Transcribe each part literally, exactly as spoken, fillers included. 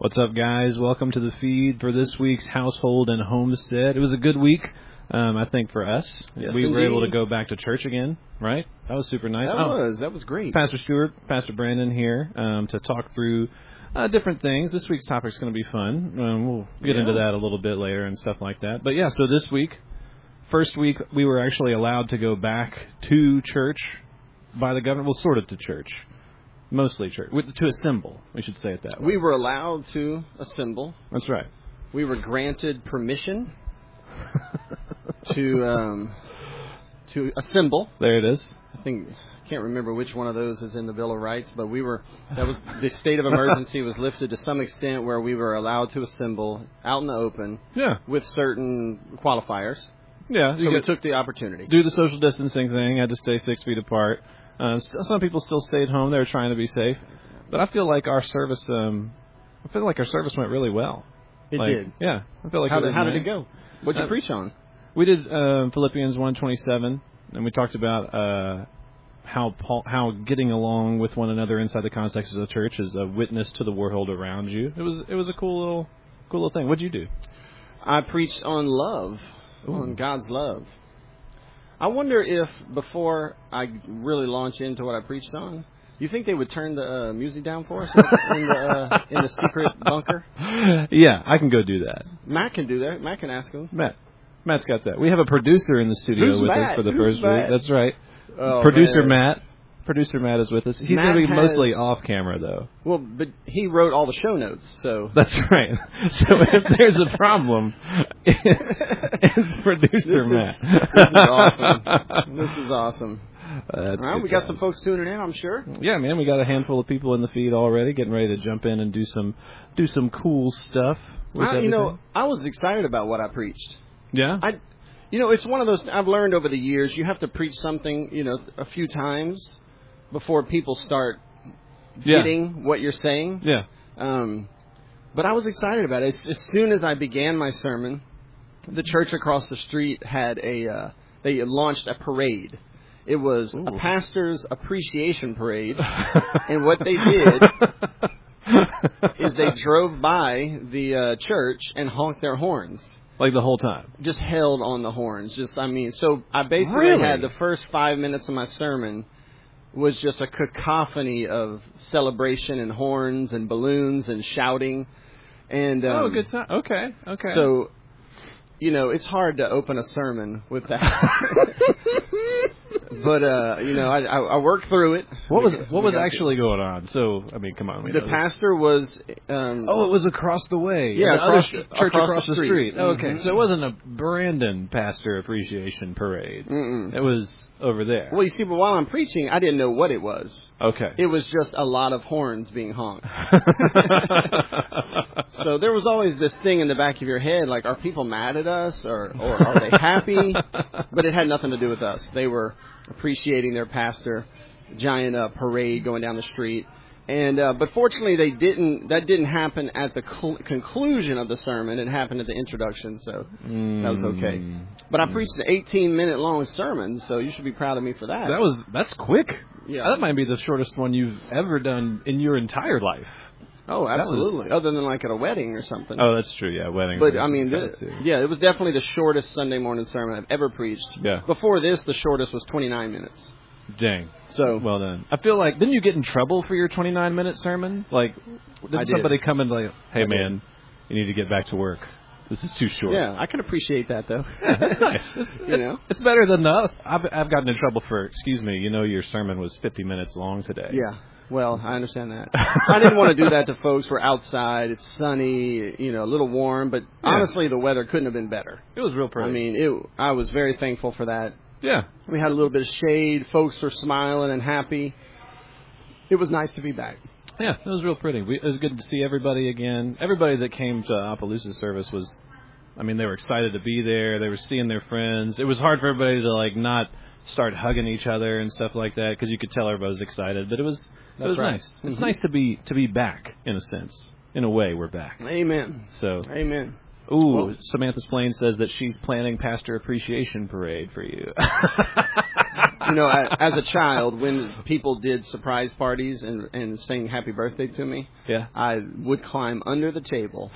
What's up, guys? Welcome to the feed for this week's Household and Homestead. It was a good week, um, I think, for us. Yes, we indeed. were able to go back to church again, right? That was super nice. That oh, was. That was great. Pastor Stewart, Pastor Brandon here um, to talk through uh, different things. This week's topic is going to be fun. Um, we'll get yeah. into that a little bit later and stuff like that. But, yeah, so this week, first week, we were actually allowed to go back to church by the government. Well, sort of to church. Mostly church. To assemble, we should say it that way. We were allowed to assemble. That's right. We were granted permission to um, to assemble. There it is. I think I can't remember which one of those is in the Bill of Rights, but we were. That was the state of emergency was lifted to some extent where we were allowed to assemble out in the open. Yeah. With certain qualifiers. Yeah. So we took the opportunity. Do the social distancing thing. Had to stay six feet apart. Uh, some people still stayed home. They were trying to be safe. But I feel like our service, um, I feel like our service went really well. It like, did. Yeah. I feel like how it did, was how nice. did it go? What did you uh, preach on? We did uh, Philippians one twenty-seven, and we talked about uh, how Paul, how getting along with one another inside the context of the church is a witness to the world around you. It was it was a cool little cool little thing. What did you do? I preached on love, Ooh. on God's love. I wonder if, before I really launch into what I preached on, you think they would turn the uh, music down for us in the, uh, in the secret bunker? Yeah, I can go do that. Matt can do that. Matt can ask him. Matt. Matt's got that. We have a producer in the studio Who's with Matt? us for the Who's first Matt? week. That's right. Oh, Producer man. Matt. Producer Matt is with us. He's going to be has, mostly off camera, though. Well, but he wrote all the show notes, so... That's right. So if there's a problem, it's, it's Producer this Matt. Is, this is awesome. This is awesome. Uh, all right, we got some folks tuning in, I'm sure. Yeah, man, we got a handful of people in the feed already, getting ready to jump in and do some do some cool stuff. I, you know, I was excited about what I preached. Yeah? I... You know, it's one of those, I've learned over the years, you have to preach something, you know, a few times before people start yeah. getting what you're saying. Yeah. Um, but I was excited about it. As, as soon as I began my sermon, the church across the street had a, uh, they launched a parade. It was Ooh. a pastor's appreciation parade. And what they did is they drove by the uh, church and honked their horns. Like the whole time? Just held on the horns. Just, I mean, so I basically really? had the first five minutes of my sermon was just a cacophony of celebration and horns and balloons and shouting. And um, oh, good time. Okay, okay. So, you know, it's hard to open a sermon with that. But, uh, you know, I, I, I worked through it. What was what was actually going on? So, I mean, come on. The pastor was... Um, oh, it was across the way. Yeah, the across, other sh- church across, across the the street. street. Oh, okay, Mm-hmm. so it wasn't a Brandon Pastor Appreciation Parade. Mm-mm. It was over there. Well, you see, but while I'm preaching, I didn't know what it was. Okay. It was just a lot of horns being honked. So there was always this thing in the back of your head, like, are people mad at us, or, or are they happy? But it had nothing to do with us. They were appreciating their pastor, giant uh, parade going down the street. And uh, but fortunately, they didn't. That didn't happen at the cl- conclusion of the sermon. It happened at the introduction, so mm. that was okay. But I preached an eighteen minute long sermon, so you should be proud of me for that. That was that's quick. Yeah, that might be the shortest one you've ever done in your entire life. Oh, absolutely. Was... Other than like at a wedding or something. Oh, that's true. Yeah, wedding. But I mean, this, yeah, it was definitely the shortest Sunday morning sermon I've ever preached. Yeah. Before this, the shortest was twenty-nine minutes. Dang. So well done. I feel like didn't you get in trouble for your twenty-nine minute sermon? Like, did I somebody did. come and like, hey I man, did. you need to get back to work. This is too short. Yeah, I can appreciate that though. Yeah, that's nice. It's, you know, it's better than the. I've I've gotten in trouble for. Excuse me. You know, your sermon was fifty minutes long today. Yeah. Well, I understand that. I didn't want to do that to folks. We're outside. It's sunny, you know, a little warm. But yeah. honestly, the weather couldn't have been better. It was real pretty. I mean, it, I was very thankful for that. Yeah. We had a little bit of shade. Folks were smiling and happy. It was nice to be back. Yeah, it was real pretty. We, it was good to see everybody again. Everybody that came to Opelousas service was, I mean, they were excited to be there. They were seeing their friends. It was hard for everybody to, like, not start hugging each other and stuff like that because you could tell everybody was excited. But it was That's it was right. nice. Mm-hmm. It's nice to be to be back, in a sense. In a way, we're back. Amen. So Amen. Ooh, Whoa. Samantha Splain says that she's planning Pastor Appreciation Parade for you. You know, I, as a child, when people did surprise parties and, and sang happy birthday to me, yeah. I would climb under the table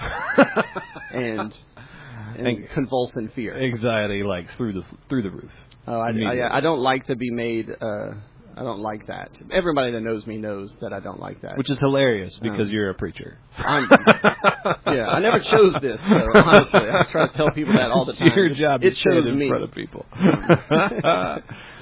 and, and, and convulse in fear. Anxiety, like, through the through the roof. Oh, I, I, I don't like to be made... Uh, I don't like that. Everybody that knows me knows that I don't like that. Which is hilarious because um, you're a preacher. I'm, yeah, I never chose this, though, honestly. I try to tell people that all the time. It's your job it to chose chose in me. front of people. That's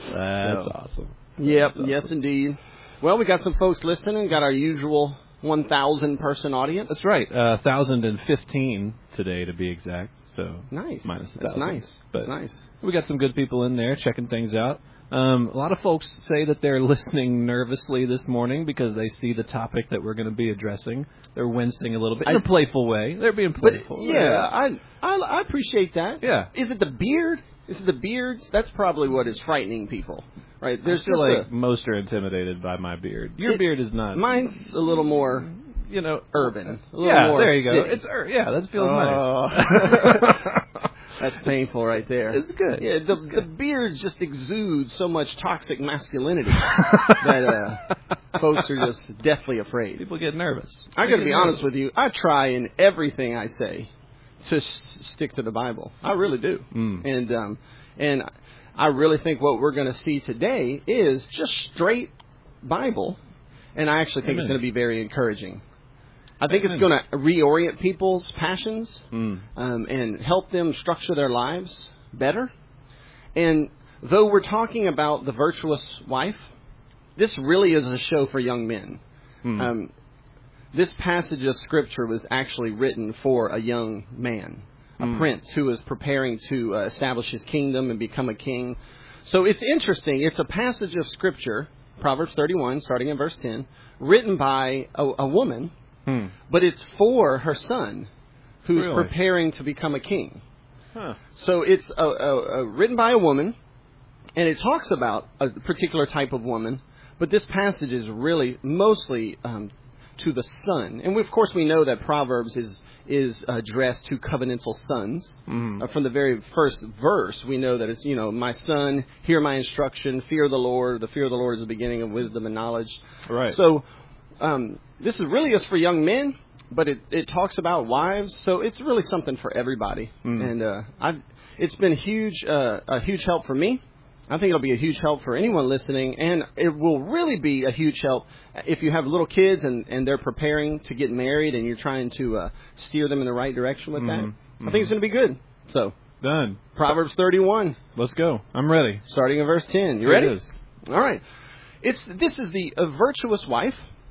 so, awesome. Yep, That's yes, awesome. indeed. Well, we got some folks listening. Got our usual one thousand person audience. That's right. Uh, one thousand fifteen today, to be exact. So nice. Minus a That's nice. But That's nice. We got some good people in there checking things out. Um, a lot of folks say that they're listening nervously this morning because they see the topic that we're going to be addressing. They're wincing a little bit in I, a playful way. They're being playful. But, yeah, I, I I appreciate that. Yeah. Is it the beard? Is it the beards? That's probably what is frightening people, right? There's I feel like a, most are intimidated by my beard. Your it, beard is not. Mine's a little more, you know, urban. A little yeah, more there you go. city. It's yeah, that feels uh, nice. That's painful right there. It's good. Yeah, the, good. the beards just exude so much toxic masculinity that uh, folks are just deathly afraid. People get nervous. I got to be nervous. honest with you. I try in everything I say to s- stick to the Bible. I really do. Mm. And um, and I really think what we're going to see today is just straight Bible. And I actually think Amen. It's going to be very encouraging. I think it's going to reorient people's passions mm. um, and help them structure their lives better. And though we're talking about the virtuous wife, this really is a show for young men. Mm. Um, this passage of Scripture was actually written for a young man, a mm. prince who was preparing to uh, establish his kingdom and become a king. So it's interesting. It's a passage of Scripture, Proverbs thirty-one, starting in verse ten, written by a, a woman. Hmm. But it's for her son, who's really? preparing to become a king. Huh. So it's a, a, a written by a woman, and it talks about a particular type of woman. But this passage is really mostly um, to the son, and we, of course we know that Proverbs is is addressed to covenantal sons. Mm-hmm. Uh, from the very first verse, we know that it's you know my son, hear my instruction, fear the Lord. The fear of the Lord is the beginning of wisdom and knowledge. Right. So. Um, this is really is for young men, but it, it talks about wives, so it's really something for everybody. Mm. And uh, I've, it's been huge, uh, a huge help for me. I think it'll be a huge help for anyone listening, and it will really be a huge help if you have little kids and, and they're preparing to get married and you're trying to uh, steer them in the right direction with mm-hmm. that. Mm-hmm. I think it's going to be good. So done. Proverbs thirty-one. Let's go. I'm ready. Starting in verse ten. You ready? It is. All right. It's this is the a virtuous wife.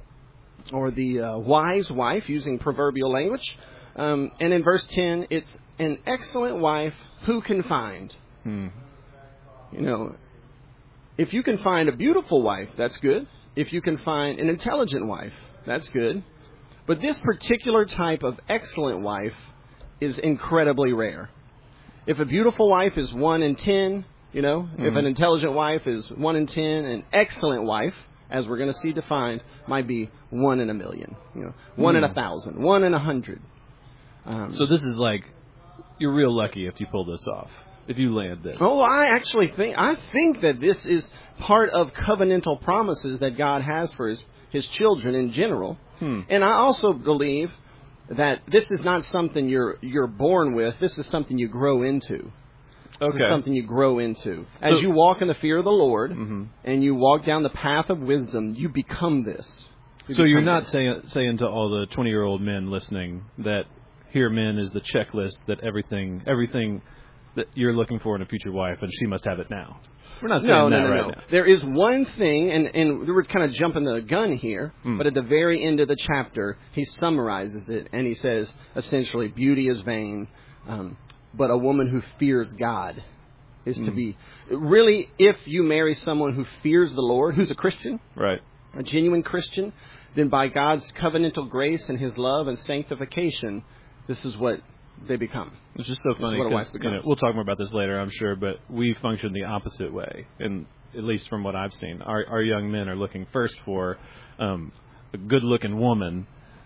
Or the uh, wise wife, using proverbial language. Um, and in verse ten, it's an excellent wife who can find. Hmm. You know, if you can find a beautiful wife, that's good. If you can find an intelligent wife, that's good. But this particular type of excellent wife is incredibly rare. If a beautiful wife is one in ten, you know, mm-hmm. if an intelligent wife is one in ten, an excellent wife, as we're going to see defined, might be one in a million, you know, one mm. in a thousand, one in a hundred. Um, so this is like, you're real lucky if you pull this off, if you land this. Oh, I actually think, I think that this is part of covenantal promises that God has for his, his children in general. Hmm. And I also believe that this is not something you're, you're born with. This is something you grow into. Okay. This is something you grow into. As so, you walk in the fear of the Lord mm-hmm. and you walk down the path of wisdom, you become this. You so become you're not this. saying saying to all the twenty-year-old men listening that here men is the checklist that everything everything that you're looking for in a future wife and she must have it now. We're not saying no, that no, no, right no. now. There is one thing, and, and we're kind of jumping the gun here, mm. but at the very end of the chapter, he summarizes it, and he says, essentially, beauty is vain, um, but a woman who fears God is mm. to be... Really, if you marry someone who fears the Lord, who's a Christian, right, a genuine Christian, then by God's covenantal grace and his love and sanctification, this is what they become. It's just so funny because you know, we'll talk more about this later, I'm sure, but we function the opposite way, and at least from what I've seen, our, our young men are looking first for um, a good-looking woman,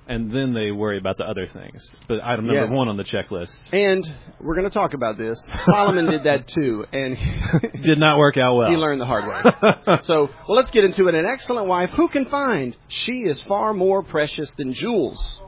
and then they worry about the other things. But item number Yes. one on the checklist And we're going to talk about this. Solomon did that too, and did not work out well. he learned the hard way. So, well, let's get into it. An excellent wife, who can find? She is far more precious than jewels.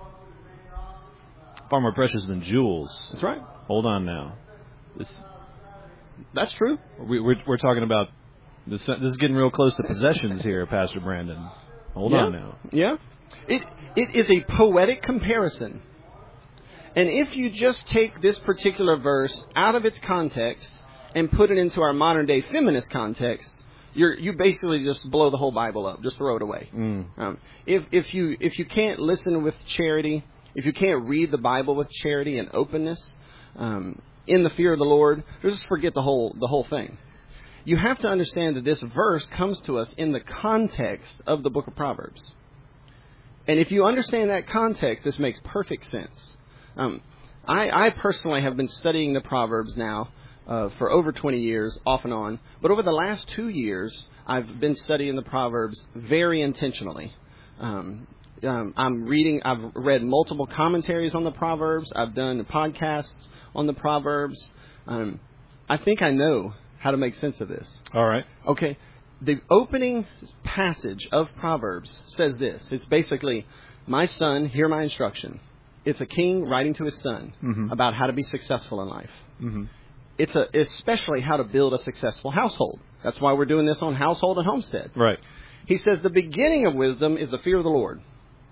Far more precious than jewels. That's right. Hold on now. This That's true. we, we're we're talking about this. This is getting real close to possessions here, Pastor Brandon. Hold yeah. on now. Yeah. It it is a poetic comparison. And if you just take this particular verse out of its context and put it into our modern day feminist context, you're you basically just blow the whole Bible up. Just throw it away. Mm. Um, if if you if you can't listen with charity, if you can't read the Bible with charity and openness, um, in the fear of the Lord, just forget the whole the whole thing. You have to understand that this verse comes to us in the context of the book of Proverbs. And if you understand that context, this makes perfect sense. Um, I, I personally have been studying the Proverbs now uh, for over twenty years, off and on. But over the last two years, I've been studying the Proverbs very intentionally. Um, um, I'm reading, I've read multiple commentaries on the Proverbs. I've done podcasts on the Proverbs. Um, I think I know how to make sense of this. All right. Okay. The opening passage of Proverbs says this. It's basically, my son, hear my instruction. It's a king writing to his son mm-hmm. about how to be successful in life. Mm-hmm. It's a, especially how to build a successful household. That's why we're doing this on Household and Homestead. Right. He says the beginning of wisdom is the fear of the Lord.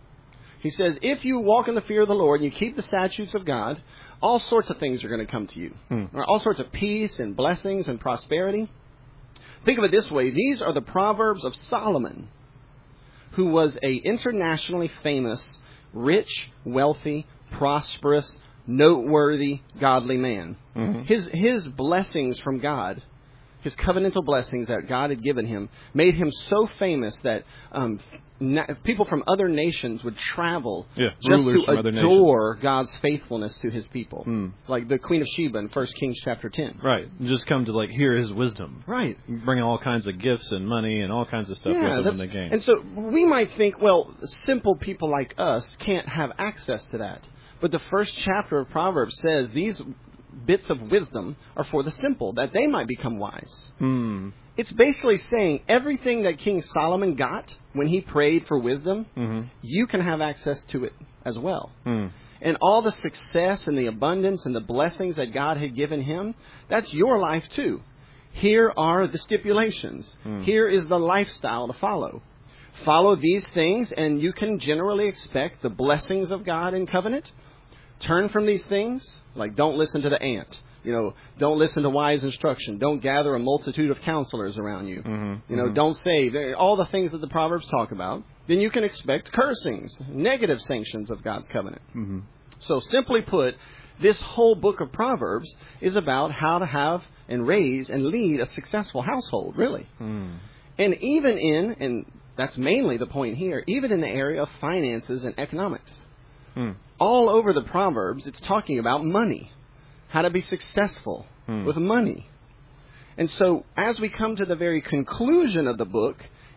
He says if you walk in the fear of the Lord and you keep the statutes of God, all sorts of things are going to come to you. Hmm. All sorts of peace and blessings and prosperity. Think of it this way. These are the Proverbs of Solomon, who was a internationally famous, rich, wealthy, prosperous, noteworthy, godly man. Mm-hmm. His his blessings from God, his covenantal blessings that God had given him, made him so famous that um, na- people from other nations would travel Yeah, just rulers to from other adore nations. God's faithfulness to his people. Mm. Like the Queen of Sheba in First Kings chapter ten. Right. Just come to like hear his wisdom. Right. Bring all kinds of gifts and money and all kinds of stuff Yeah, with them that's, in the game. and so we might think, well, simple people like us can't have access to that. But the first chapter of Proverbs says these bits of wisdom are for the simple, that they might become wise. Hmm. It's basically saying everything that King Solomon got when he prayed for wisdom, Mm-hmm. you can have access to it as well. Mm. And all the success and the abundance and the blessings that God had given him, that's your life too. Here are the stipulations. Mm. Here is the lifestyle to follow. Follow these things and you can generally expect the blessings of God in covenant. Turn from these things, like don't listen to the ant. You know, don't listen to wise instruction. Don't gather a multitude of counselors around you. Mm-hmm. You know, mm-hmm. don't say all the things that the Proverbs talk about. Then you can expect cursings, negative sanctions of God's covenant. Mm-hmm. So simply put, this whole book of Proverbs is about how to have and raise and lead a successful household, really. Mm. And even in, and that's mainly the point here, even in the area of finances and economics. Mm. All over the Proverbs, it's talking about money, how to be successful Hmm. with money. And so as we come to the very conclusion of the book,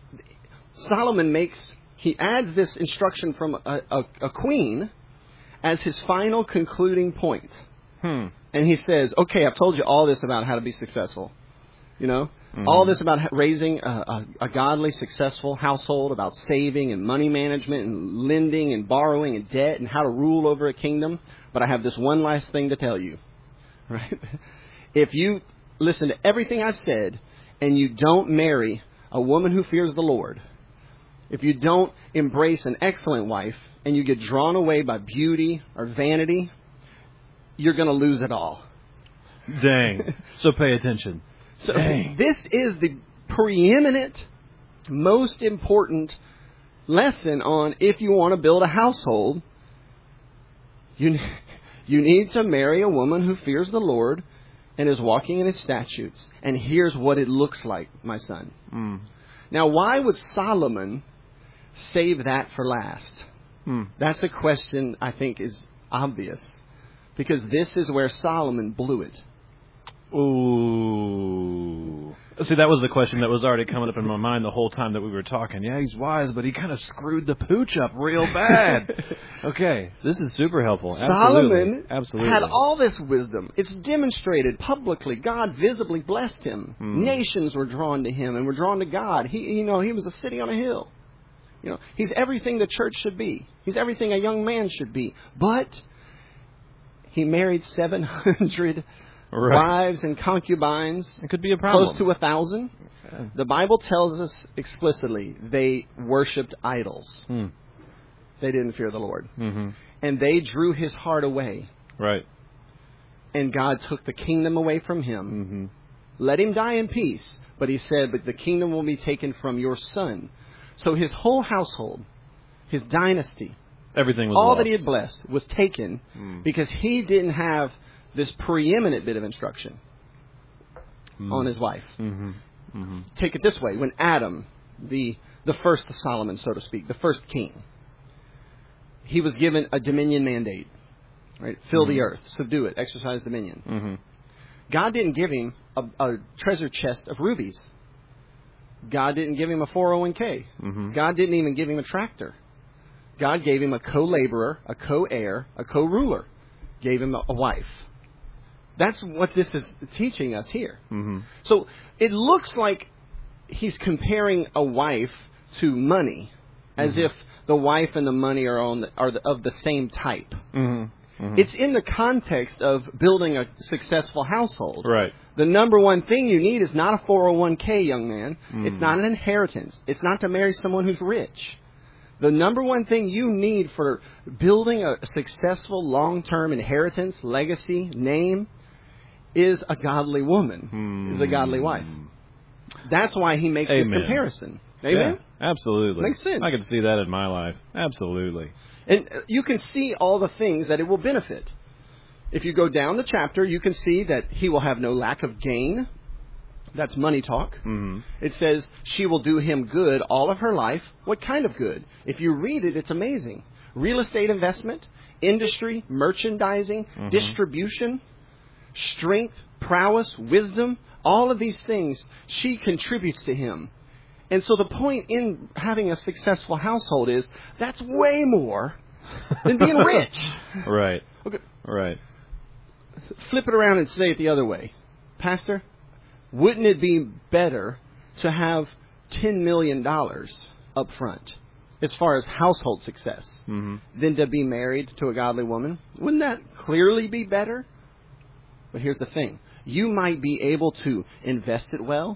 Solomon makes, he adds this instruction from a, a, a queen as his final concluding point. Hmm. And he says, okay, I've told you all this about how to be successful. You know, Mm-hmm. all this about raising a, a, a godly, successful household, about saving and money management and lending and borrowing and debt and how to rule over a kingdom. But I have this one last thing to tell you. Right? If you listen to everything I've said and you don't marry a woman who fears the Lord, if you don't embrace an excellent wife and you get drawn away by beauty or vanity, you're going to lose it all. Dang. So pay attention. So Dang. This is the preeminent, most important lesson on if you want to build a household, you, you need to marry a woman who fears the Lord and is walking in his statutes. And here's what it looks like, my son. Mm. Now, why would Solomon save that for last? Mm. That's a question I think is obvious. Because this is where Solomon blew it. Ooh. See, that was the question that was already coming up in my mind the whole time that we were talking. Yeah, he's wise, but he kind of screwed the pooch up real bad. Okay, this is super helpful. Solomon Absolutely. Absolutely. had all this wisdom. It's demonstrated publicly. God visibly blessed him. Hmm. Nations were drawn to him and were drawn to God. He, you know, he was a city on a hill. You know, he's everything the church should be. He's everything a young man should be. But he married seven hundred right. wives and concubines. It could be a problem. Close to a thousand. Okay. The Bible tells us explicitly they worshipped idols. Hmm. They didn't fear the Lord. Mm-hmm. And they drew his heart away. Right. And God took the kingdom away from him. Mm-hmm. Let him die in peace. But he said, but the kingdom will be taken from your son. So his whole household, his dynasty, everything was all lost. that he had blessed was taken mm. because he didn't have this preeminent bit of instruction mm. on his wife. Mm-hmm. Mm-hmm. Take it this way. When Adam, the, the first of Solomon, so to speak, the first king, he was given a dominion mandate. Right? Fill mm-hmm. the earth, subdue it, exercise dominion. Mm-hmm. God didn't give him a, a treasure chest of rubies. God didn't give him a four oh one k. Mm-hmm. God didn't even give him a tractor. God gave him a co-laborer, a co-heir, a co-ruler. Gave him a, a wife. That's what this is teaching us here. Mm-hmm. So it looks like he's comparing a wife to money, as mm-hmm. if the wife and the money are on the, are the, of the same type. Mm-hmm. Mm-hmm. It's in the context of building a successful household. Right. The number one thing you need is not a four oh one k, young man. Mm. It's not an inheritance. It's not to marry someone who's rich. The number one thing you need for building a successful long-term inheritance, legacy, name, is a godly woman, mm. is a godly wife. That's why he makes Amen. this comparison. Amen? Yeah, absolutely. Makes sense. I can see that in my life. Absolutely. And you can see all the things that it will benefit. If you go down the chapter, you can see that he will have no lack of gain. That's money talk. Mm-hmm. It says she will do him good all of her life. What kind of good? If you read it, it's amazing. Real estate investment, industry, merchandising, mm-hmm. distribution, strength, prowess, wisdom, all of these things she contributes to him. And so the point in having a successful household is that's way more than being rich. Right. Okay. Right. Flip it around and say it the other way. Pastor, wouldn't it be better to have ten million dollars up front as far as household success mm-hmm. than to be married to a godly woman? Wouldn't that clearly be better? But here's the thing. You might be able to invest it well.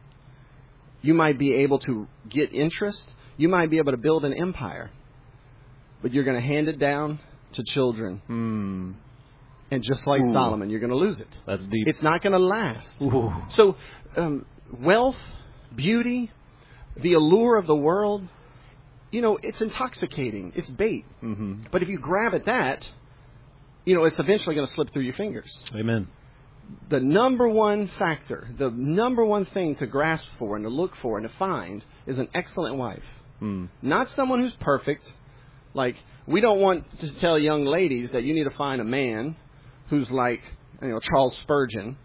You might be able to get interest. You might be able to build an empire. But you're going to hand it down to children. Mm. And just like Ooh. Solomon, you're going to lose it. That's deep. It's not going to last. Ooh. So, um, wealth, beauty, the allure of the world, you know, it's intoxicating. It's bait. Mm-hmm. But if you grab at that, you know, it's eventually going to slip through your fingers. Amen. The number one factor, the number one thing to grasp for and to look for and to find is an excellent wife. Mm. Not someone who's perfect. Like, we don't want to tell young ladies that you need to find a man who's like, you know, Charles Spurgeon,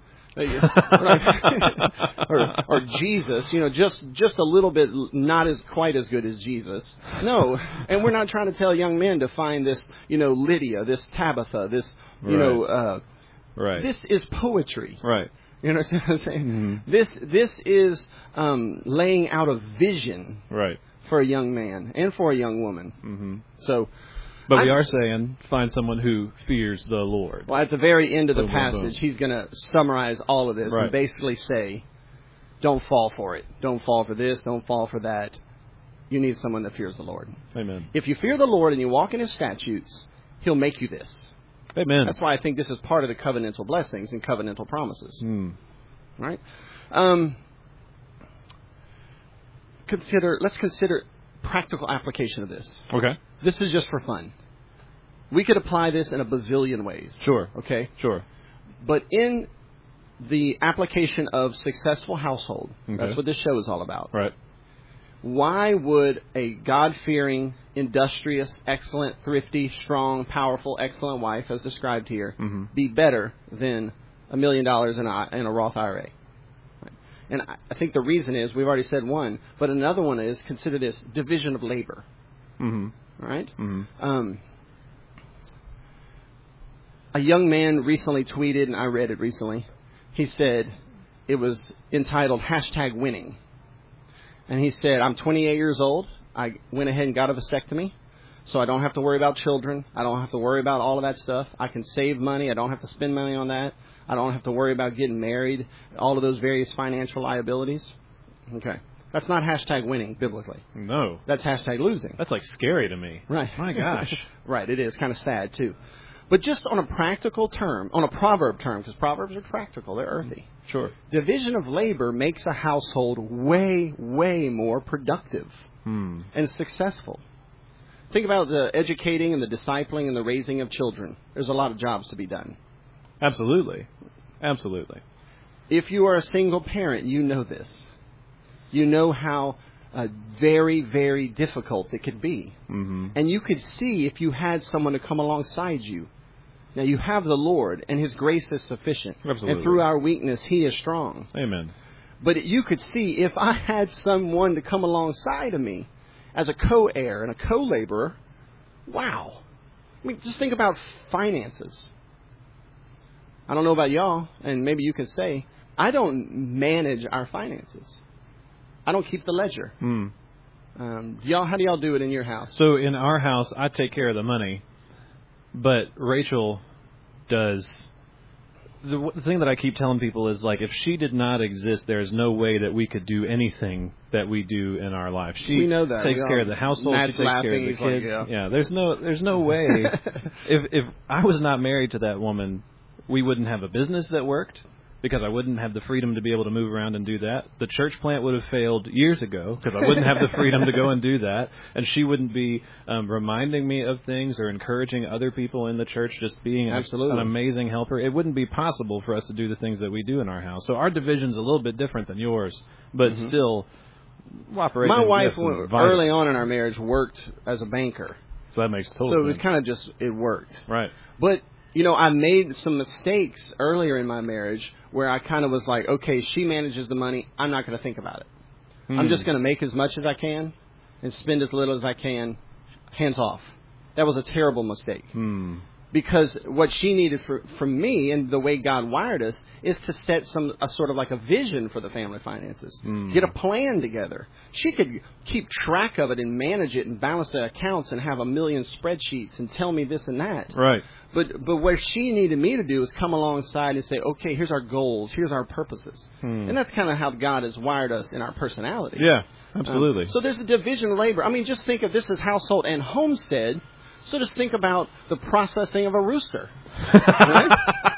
or, or Jesus, you know, just just a little bit, not as quite as good as Jesus. No, and we're not trying to tell young men to find this, you know, Lydia, this Tabitha, this, you right. know, uh, right. This is poetry. Right. You understand what I'm saying? Mm-hmm. This this is um, laying out a vision. Right. For a young man and for a young woman. Mm-hmm. So, but we I, are saying find someone who fears the Lord. Well, at the very end of the boom, passage, boom, boom. he's going to summarize all of this right. and basically say, don't fall for it. Don't fall for this. Don't fall for that. You need someone that fears the Lord. Amen. If you fear the Lord and you walk in His statutes, He'll make you this. Amen. That's why I think this is part of the covenantal blessings and covenantal promises. Mm. Right? Um, consider. Let's consider practical application of this. Okay. This is just for fun. We could apply this in a bazillion ways. Sure. Okay? Sure. But in the application of successful household, okay. that's what this show is all about. Right. Why would a God-fearing, industrious, excellent, thrifty, strong, powerful, excellent wife, as described here, mm-hmm. be better than a million dollars in a, in a Roth I R A. And I think the reason is, we've already said one, but another one is, consider this, division of labor. Mm-hmm. All right? Mm-hmm. Um, a young man recently tweeted, and I read it recently. He said, it was entitled hashtag winning. And he said, I'm twenty-eight years old. I went ahead and got a vasectomy, so I don't have to worry about children. I don't have to worry about all of that stuff. I can save money. I don't have to spend money on that. I don't have to worry about getting married, all of those various financial liabilities. Okay. That's not hashtag winning biblically. No. That's hashtag losing. That's like scary to me. Right. My gosh. Right. It is kind of sad, too. But just on a practical term, on a proverb term, because proverbs are practical, they're earthy. Sure. Division of labor makes a household way, way more productive Hmm. and successful. Think about the educating and the discipling and the raising of children. There's a lot of jobs to be done. Absolutely. Absolutely. If you are a single parent, you know this. You know how uh, very, very difficult it could be. Mm-hmm. And you could see if you had someone to come alongside you. Now, you have the Lord, and His grace is sufficient. Absolutely. And through our weakness, He is strong. Amen. But you could see if I had someone to come alongside of me as a co-heir and a co-laborer, wow. I mean, just think about finances. I don't know about y'all, and maybe you can say, I don't manage our finances. I don't keep the ledger. Hmm. Um, y'all, how do y'all do it in your house? So in our house, I take care of the money, but Rachel does. The, the thing that I keep telling people is, like, if she did not exist, there's no way that we could do anything that we do in our life. She we know that. takes we care of the household. Matt's she takes laughing. care of the He's kids. like, yeah. yeah, there's no, there's no way. if if I was not married to that woman, we wouldn't have a business that worked, because I wouldn't have the freedom to be able to move around and do that. The church plant would have failed years ago, because I wouldn't have the freedom to go and do that. And she wouldn't be um, reminding me of things or encouraging other people in the church, just being a, an amazing helper. It wouldn't be possible for us to do the things that we do in our house. So our division's a little bit different than yours, but mm-hmm. still operating. My wife, early on in our marriage, worked as a banker. So that makes total So sense. it was kind of just, it worked. Right. But, you know, I made some mistakes earlier in my marriage where I kind of was like, okay, she manages the money. I'm not going to think about it. Hmm. I'm just going to make as much as I can and spend as little as I can. Hands off. That was a terrible mistake. Hmm. Because what she needed for, from me, and the way God wired us, is to set some a sort of like a vision for the family finances. Hmm. Get a plan together. She could keep track of it and manage it and balance the accounts and have a million spreadsheets and tell me this and that. Right. But but what she needed me to do is come alongside and say, okay, here's our goals, here's our purposes. Hmm. And that's kind of how God has wired us in our personality. Yeah, absolutely. Um, so there's a division of labor. I mean, just think of this as household and homestead. So just think about the processing of a rooster. Right?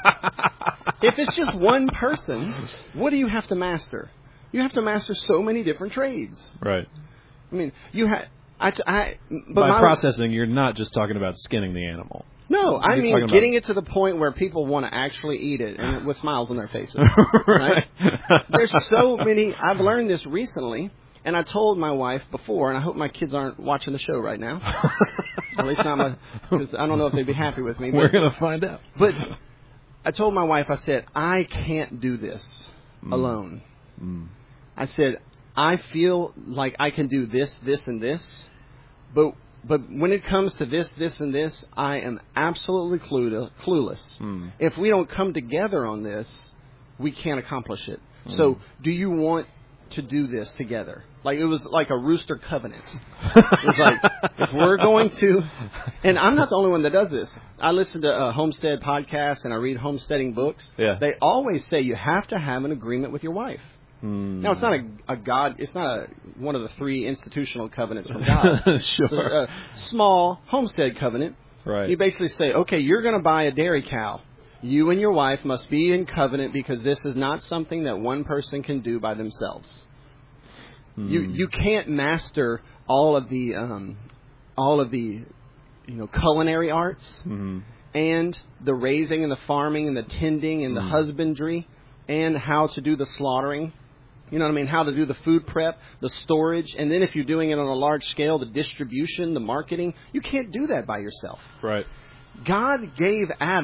If it's just one person, what do you have to master? You have to master so many different trades. Right. I mean, you have... I, I, but By my, processing, you're not just talking about skinning the animal. No, I You're mean getting it to the point where people want to actually eat it and with smiles on their faces. Right? There's so many... I've learned this recently, and I told my wife before, and I hope my kids aren't watching the show right now. At least not my... Because I don't know if they'd be happy with me. But, We're going to find out. But I told my wife, I said, I can't do this mm. alone. Mm. I said, I feel like I can do this, this, and this, but but when it comes to this, this, and this, I am absolutely clue- clueless. Mm. If we don't come together on this, we can't accomplish it. Mm. So do you want to do this together? Like, it was like a rooster covenant. It was like, if we're going to, and I'm not the only one that does this. I listen to a homestead podcast and I read homesteading books. Yeah. They always say you have to have an agreement with your wife. Hmm. Now, it's not a, a God, it's not a, one of the three institutional covenants from God. Sure. It's a, a small homestead covenant. Right. You basically say, okay, you're going to buy a dairy cow. You and your wife must be in covenant because this is not something that one person can do by themselves. Hmm. You you can't master all of the um, all of the you know culinary arts mm-hmm. and the raising and the farming and the tending and mm-hmm. the husbandry and how to do the slaughtering. You know what I mean? How to do the food prep, the storage, and then if you're doing it on a large scale, the distribution, the marketing. You can't do that by yourself. Right. God gave Adam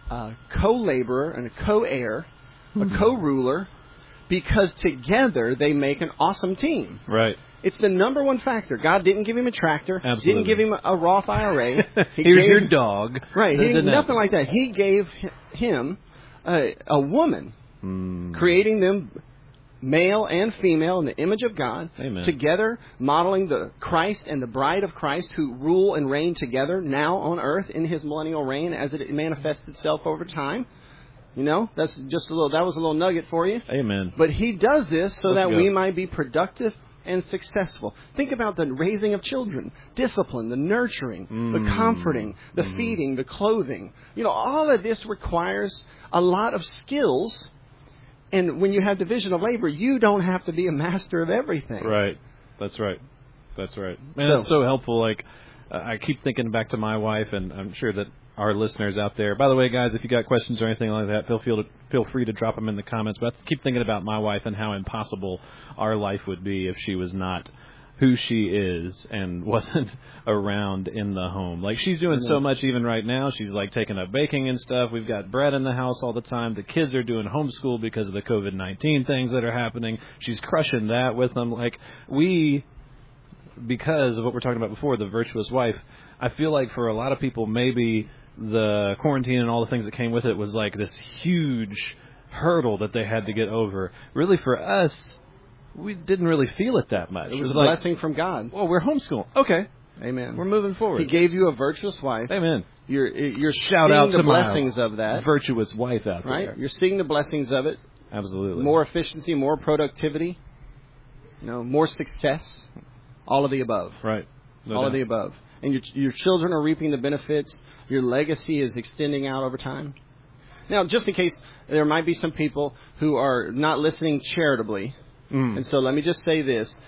a co-laborer and a co-heir, a co-ruler, because together they make an awesome team. Right. It's the number one factor. God didn't give him a tractor. Absolutely. Didn't give him a Roth I R A. He Here's gave, your dog. Right. He Didn't nothing happen. like that. He gave him a, a woman, Mm. creating them male and female in the image of God, Amen. together modeling the Christ and the bride of Christ who rule and reign together now on earth in his millennial reign as it manifests itself over time. You know, that's just a little, that was a little nugget for you. Amen. But he does this so Let's that go. we might be productive and successful. Think about the raising of children, discipline, the nurturing, Mm. the comforting, the Mm. feeding, the clothing. You know, all of this requires a lot of skills. And when you have division of labor, you don't have to be a master of everything. Right. That's right. That's right. Man, So- it's so helpful. Like, uh, I keep thinking back to my wife, and I'm sure that our listeners out there. By the way, guys, if you got questions or anything like that, feel feel, to, feel free to drop them in the comments. But I keep thinking about my wife and how impossible our life would be if she was not who she is and wasn't around in the home. Like, she's doing so much even right now. She's like taking up baking and stuff. We've got bread in the house all the time. The kids are doing homeschool because of the COVID nineteen things that are happening. She's crushing that with them. Like, we, because of what we're talking about before, the virtuous wife, I feel like for a lot of people, maybe the quarantine and all the things that came with it was like this huge hurdle that they had to get over. Really, for us, we didn't really feel it that much. It was a like, blessing from God. well, we're homeschooling. Okay, Amen. we're moving forward. He gave you a virtuous wife. Amen. You're you're Shout seeing out the to my blessings of that, virtuous wife out right? there. You're seeing the blessings of it. Absolutely. More efficiency, more productivity, you know, more success. All of the above. Right. No all doubt. of the above. And your your children are reaping the benefits. Your legacy is extending out over time. Now, just in case there might be some people who are not listening charitably, Mm. and so let me just say this.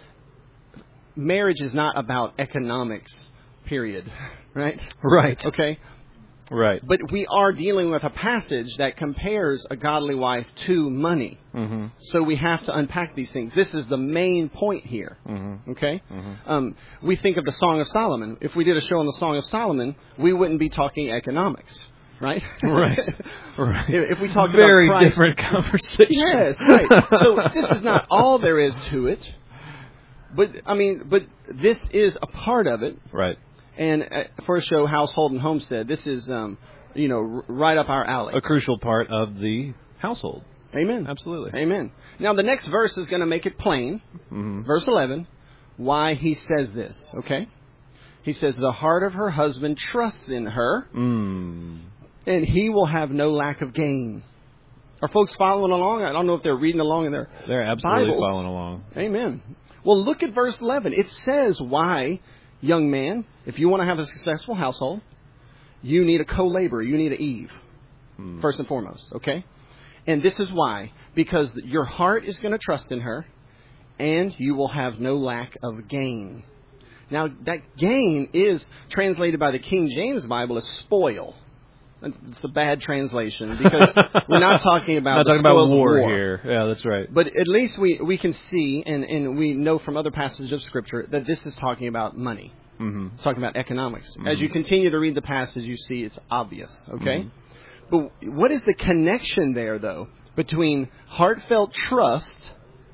Marriage is not about economics, period. Right? Right. Okay? Right. But we are dealing with a passage that compares a godly wife to money. Mm-hmm. So we have to unpack these things. This is the main point here. Mm-hmm. Okay? Mm-hmm. Um, we think of the Song of Solomon. If we did a show on the Song of Solomon, we wouldn't be talking economics. Right? Right. Right. If we talked Very about Christ, different conversation. Yes, right. So this is not all there is to it. But, I mean, but this is a part of it. Right. And uh, for a show, Household and Homestead, this is, um, you know, r- right up our alley. A crucial part of the household. Amen. Absolutely. Amen. Now, the next verse is going to make it plain. Mm-hmm. Verse eleven, why he says this, okay? He says, the heart of her husband trusts in her, Mm. and he will have no lack of gain. Are folks following along? I don't know if they're reading along in their They're absolutely Bibles. following along. Amen. Well, look at verse eleven. It says why, young man, if you want to have a successful household, you need a co-laborer. You need an Eve, Mm. first and foremost, okay? And this is why. Because your heart is going to trust in her, and you will have no lack of gain. Now, that gain is translated by the King James Bible as spoil. It's a bad translation because we're not talking about Not the talking about spoils of war, war here. Yeah, that's right. But at least we, we can see, and, and we know from other passages of Scripture, that this is talking about money. Mm-hmm. It's talking about economics. Mm-hmm. As you continue to read the passage, you see it's obvious, okay? Mm-hmm. But what is the connection there, though, between heartfelt trust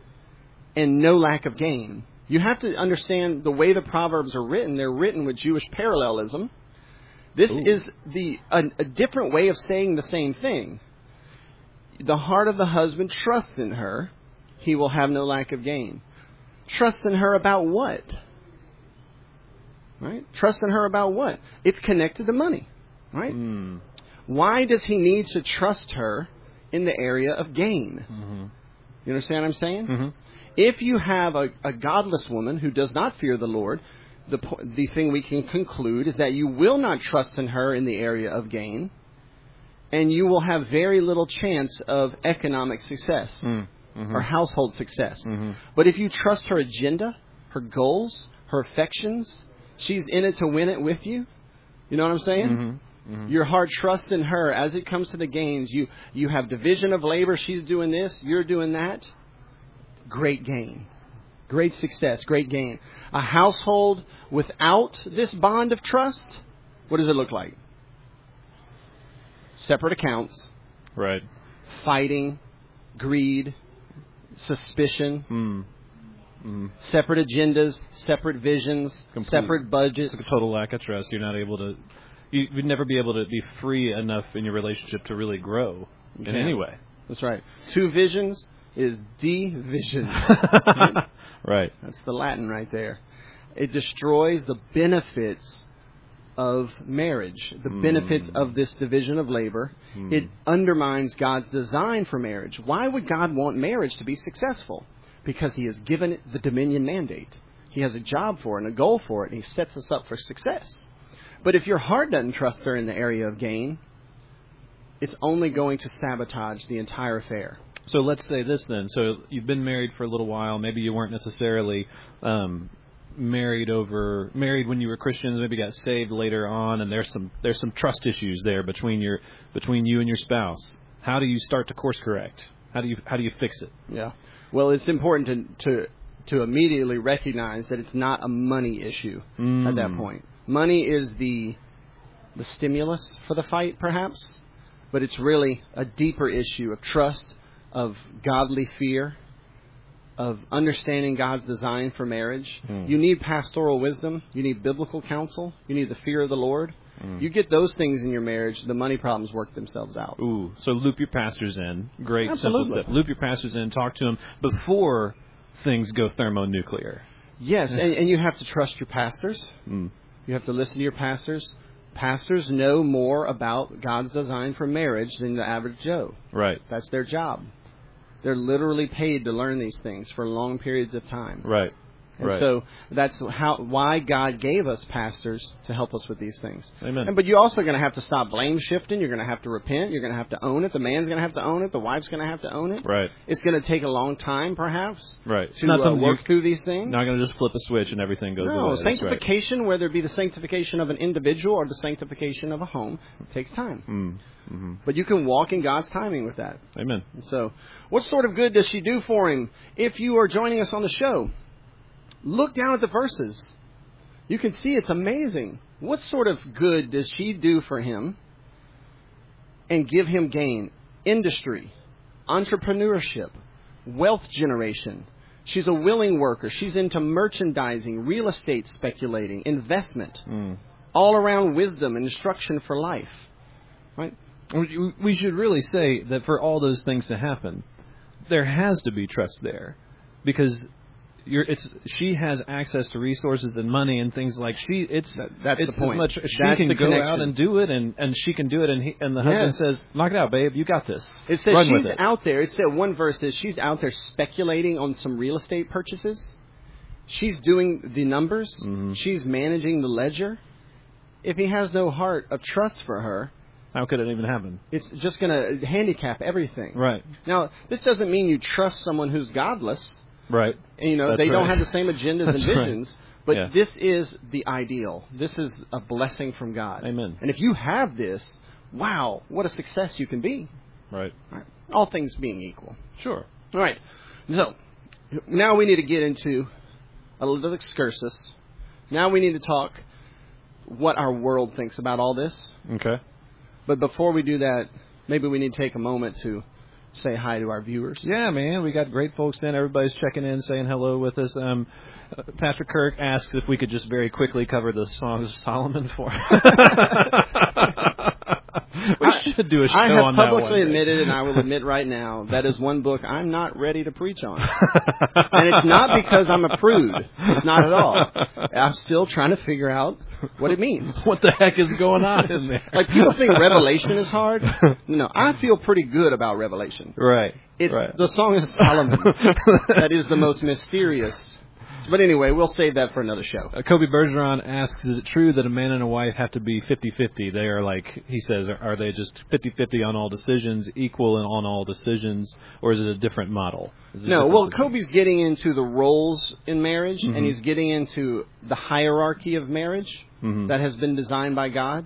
and no lack of gain? You have to understand the way the Proverbs are written. They're written with Jewish parallelism. This Ooh. is the a, a different way of saying the same thing. The heart of the husband trusts in her. He will have no lack of gain. Trust in her about what? Right? Trust in her about what? It's connected to money. Right? Mm. Why does he need to trust her in the area of gain? Mm-hmm. You understand what I'm saying? Mm-hmm. If you have a, a godless woman who does not fear the Lord, the po- the thing we can conclude is that you will not trust in her in the area of gain, and you will have very little chance of economic success Mm-hmm. or household success. Mm-hmm. But if you trust her agenda, her goals, her affections, she's in it to win it with you. You know what I'm saying? Mm-hmm. Mm-hmm. Your heart trusts in her. As it comes to the gains, you, you have division of labor. She's doing this, you're doing that. Great gain. Great success. Great gain. A household without this bond of trust, what does it look like? separate accounts, right, fighting, greed, suspicion, mm. Mm. separate agendas, separate visions, Complete. separate budgets. It's like a total lack of trust. You're not able to, you, you'd never be able to be free enough in your relationship to really grow in Yeah. any way. That's right. Two visions is division. Right. That's the Latin right there. It destroys the benefits of marriage, the mm. benefits of this division of labor. Mm. It undermines God's design for marriage. Why would God want marriage to be successful? Because He has given it the dominion mandate. He has a job for it and a goal for it, and He sets us up for success. But if your heart doesn't trust her in the area of gain, it's only going to sabotage the entire affair. So let's say this then. So you've been married for a little while. Maybe you weren't necessarily um, married over married when you were Christians. Maybe got saved later on, and there's some there's some trust issues there between your between you and your spouse. How do you start to course correct? How do you how do you fix it? Yeah. Well, it's important to to to immediately recognize that it's not a money issue mm. at that point. Money is the the stimulus for the fight, perhaps, but it's really a deeper issue of trust, of godly fear, of understanding God's design for marriage. Mm. You need pastoral wisdom. You need biblical counsel. You need the fear of the Lord. Mm. You get those things in your marriage, the money problems work themselves out. Ooh, so loop your pastors in. Great, Absolutely. simple step. Loop your pastors in. Talk to them before things go thermonuclear. Yes, and, and you have to trust your pastors. Mm. You have to listen to your pastors. Pastors know more about God's design for marriage than the average Joe. Right. That's their job. They're literally paid to learn these things for long periods of time. Right. And right. so that's how why God gave us pastors to help us with these things. Amen. And, but you're also going to have to stop blame shifting. You're going to have to repent. You're going to have to own it. The man's going to have to own it. The wife's going to have to own it. Right. It's going to take a long time, perhaps, right. to not uh, work through these things. Not going to just flip a switch and everything goes no, away. No, sanctification, right. whether it be the sanctification of an individual or the sanctification of a home, it takes time. Mm. Mm-hmm. But you can walk in God's timing with that. Amen. And so, what sort of good does she do for him? If you are joining us on the show, look down at the verses. You can see it's amazing. What sort of good does she do for him and give him gain? Industry, entrepreneurship, wealth generation. She's a willing worker. She's into merchandising, real estate speculating, investment, mm. all around wisdom and instruction for life. Right? We should really say that for all those things to happen, there has to be trust there, because You're, it's she has access to resources and money and things like she. It's that, that's it's the point. As much, she that's can the go connection. out and do it, and, and she can do it, and he, and the yes. husband says, "Knock it out, babe. You got this." It says Run she's with it. out there. It said one verse says she's out there speculating on some real estate purchases. She's doing the numbers. Mm-hmm. She's managing the ledger. If he has no heart of trust for her, how could it even happen? It's just going to handicap everything. Right. Now, this doesn't mean you trust someone who's godless. Right. And, you know, That's they right. don't have the same agendas and visions. Right. But yeah. this is the ideal. This is a blessing from God. Amen. And if you have this, wow, what a success you can be. Right. All, right. All things being equal. Sure. All right. So, now we need to get into a little excursus. Now we need to talk what our world thinks about all this. Okay. But before we do that, maybe we need to take a moment to say hi to our viewers. Yeah, man, we got great folks in. Everybody's checking in, saying hello with us. Um, uh, Pastor Kirk asks if we could just very quickly cover the Songs of Solomon for We I, should do a show I have on that one. publicly admitted, and I will admit right now, that is one book I'm not ready to preach on. And it's not because I'm a prude. It's not at all. I'm still trying to figure out what it means. What the heck is going on in there? Like, people think Revelation is hard. No, I feel pretty good about Revelation. Right. It's right. the Song of Solomon that is the most mysterious. But anyway, we'll save that for another show. Uh, Kobe Bergeron asks, is it true that a man and a wife have to be fifty-fifty? They are like, he says, are, are they just fifty-fifty on all decisions, equal on all decisions, or is it a different model? No, different well, decision? Kobe's getting into the roles in marriage, Mm-hmm. and he's getting into the hierarchy of marriage mm-hmm. that has been designed by God.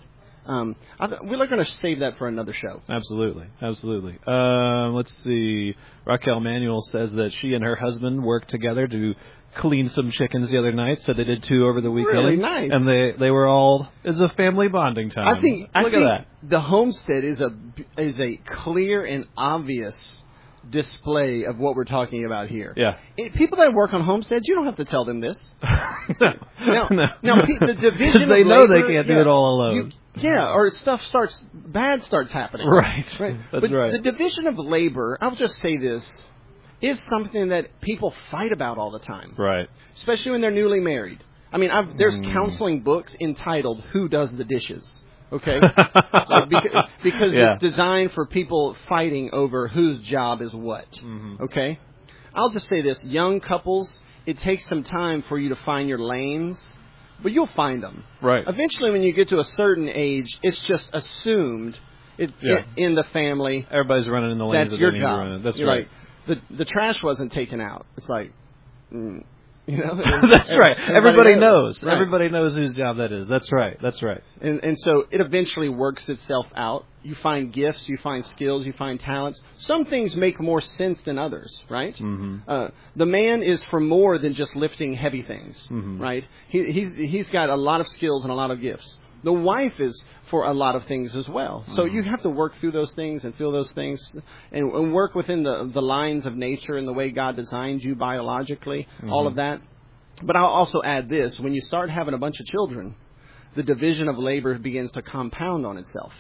Um, I th- we're going to save that for another show. Absolutely, absolutely. Um, let's see. Raquel Manuel says that she and her husband worked together to clean some chickens the other night. So they did two over the weekend. Really nice. And they they were all it was a family bonding time. I think Look I at think that. the homestead is a is a clear and obvious display of what we're talking about here. Yeah. It, people that work on homesteads, you don't have to tell them this. no, Now, no. now pe- the division they of know labor, they can't do yeah, it all alone. You, yeah, or stuff starts bad starts happening. Right. Right. That's but right. the division of labor, I'll just say this, is something that people fight about all the time. Right. Especially when they're newly married. I mean, I've, there's Mm. counseling books entitled "Who Does the Dishes?" Okay, like, because, because Yeah. it's designed for people fighting over whose job is what. Mm-hmm. Okay, I'll just say this: young couples, it takes some time for you to find your lanes, but you'll find them. Right. Eventually, when you get to a certain age, it's just assumed it, Yeah. it, in the family. Everybody's running in the lanes That's that your they need to job. run in. That's You're right. Like, the the trash wasn't taken out. It's like, mm, you know. That's right. Everybody knows. Right. Everybody knows whose job that is. That's right. That's right. And and so it eventually works itself out. You find gifts, you find skills, you find talents. Some things make more sense than others, right? Mm-hmm. Uh, the man is for more than just lifting heavy things, Mm-hmm. right? He, he's he's got a lot of skills and a lot of gifts. The wife is for a lot of things as well. So Mm-hmm. you have to work through those things and feel those things and, and work within the, the lines of nature and the way God designed you biologically, Mm-hmm. all of that. But I'll also add this. When you start having a bunch of children, the division of labor begins to compound on itself.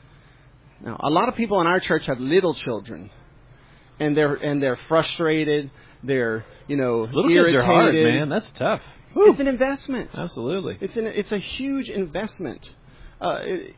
Now, a lot of people in our church have little children, and they're and they're frustrated. They're you know Little irritated. kids are hard, man. That's tough. It's an investment. Absolutely. It's an it's a huge investment. Uh, it,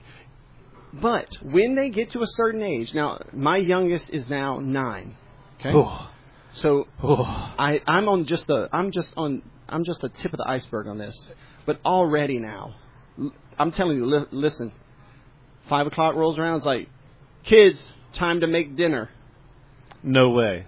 but when they get to a certain age, now my youngest is now nine. Okay, Oh. so Oh. I I'm on just the I'm just on I'm just the tip of the iceberg on this. But already now, l- I'm telling you, li- listen. Five o'clock rolls around. It's like, kids, time to make dinner. No way.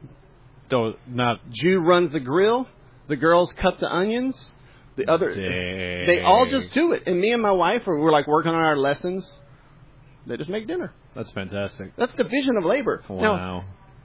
Don't not. Jude runs the grill. The girls cut the onions. The other, Dang. they all just do it. And me and my wife, are, we're like working on our lessons. They just make dinner. That's fantastic. That's division of labor. Wow. Now,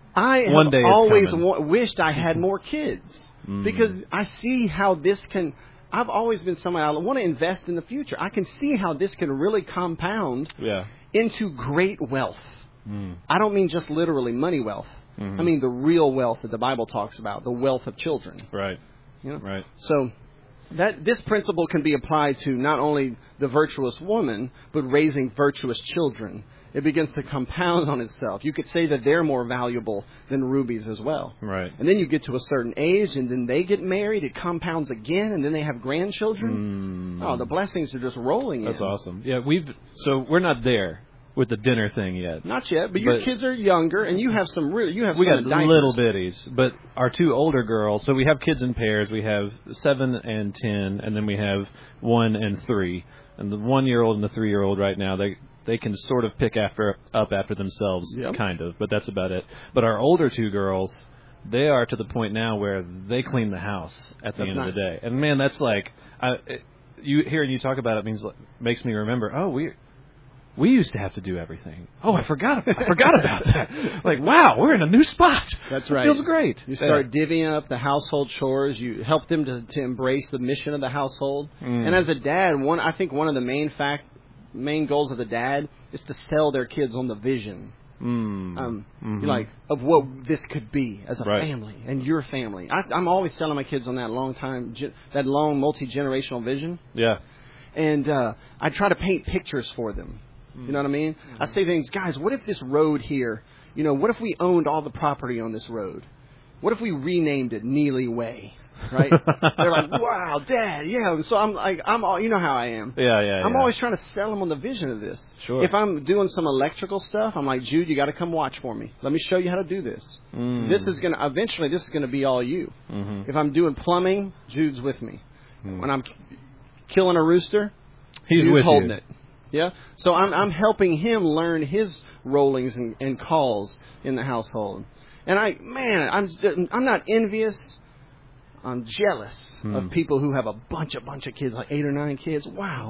I One have day it's always coming. wa- wished I had more kids Mm. because I see how this can. I've always been somebody I want to invest in the future. I can see how this can really compound Yeah. into great wealth. Mm. I don't mean just literally money wealth. Mhm. I mean the real wealth that the Bible talks about, the wealth of children. Right. You know? Right. So that this principle can be applied to not only the virtuous woman, but raising virtuous children. It begins to compound on itself. You could say that they're more valuable than rubies as well. Right. And then you get to a certain age, and then they get married. It compounds again, and then they have grandchildren. Mm. Oh, the blessings are just rolling That's in. awesome. Yeah, we've so we're not there with the dinner thing yet. Not yet, but your But- kids are younger, and you have some really you have We some got in diapers. little bitties, but our two older girls. So we have kids in pairs. We have seven and ten, and then we have one and three. And the one-year-old and the three-year-old right now, they they can sort of pick after up after themselves, Yep. kind of. But that's about it. But our older two girls, they are to the point now where they clean the house at the That's end of the nice. day. And man, that's like, I, it, you hearing you talk about it means makes me remember. Oh, we. We used to have to do everything. Oh, I forgot. I forgot about that. Like, wow, we're in a new spot. That's right. Feels great. You start divvying up the household chores. You help them to, to embrace the mission of the household. Mm. And as a dad, one I think one of the main fact, main goals of the dad is to sell their kids on the vision, Mm. um, Mhm. like of what this could be as a Right. family and your family. I, I'm always selling my kids on that long time, ge- that long multi generational vision. Yeah. And uh, I try to paint pictures for them. You know what I mean? I say things, guys, what if this road here, you know, what if we owned all the property on this road? What if we renamed it Neely Way? Right? They're like, wow, Dad, yeah. So I'm like, I'm all, you know how I am. Yeah, yeah, I'm yeah. always trying to sell them on the vision of this. Sure. If I'm doing some electrical stuff, I'm like, Jude, you got to come watch for me. Let me show you how to do this. Mm. This is gonna eventually, this is gonna be all you. Mhm. If I'm doing plumbing, Jude's with me. Mm. When I'm k- killing a rooster, He's Jude's with holding you. it. Yeah, so I'm I'm helping him learn his rollings and, and calls in the household, and I man I'm I'm not envious, I'm jealous Hmm. of people who have a bunch a bunch of kids, like eight or nine kids. Wow,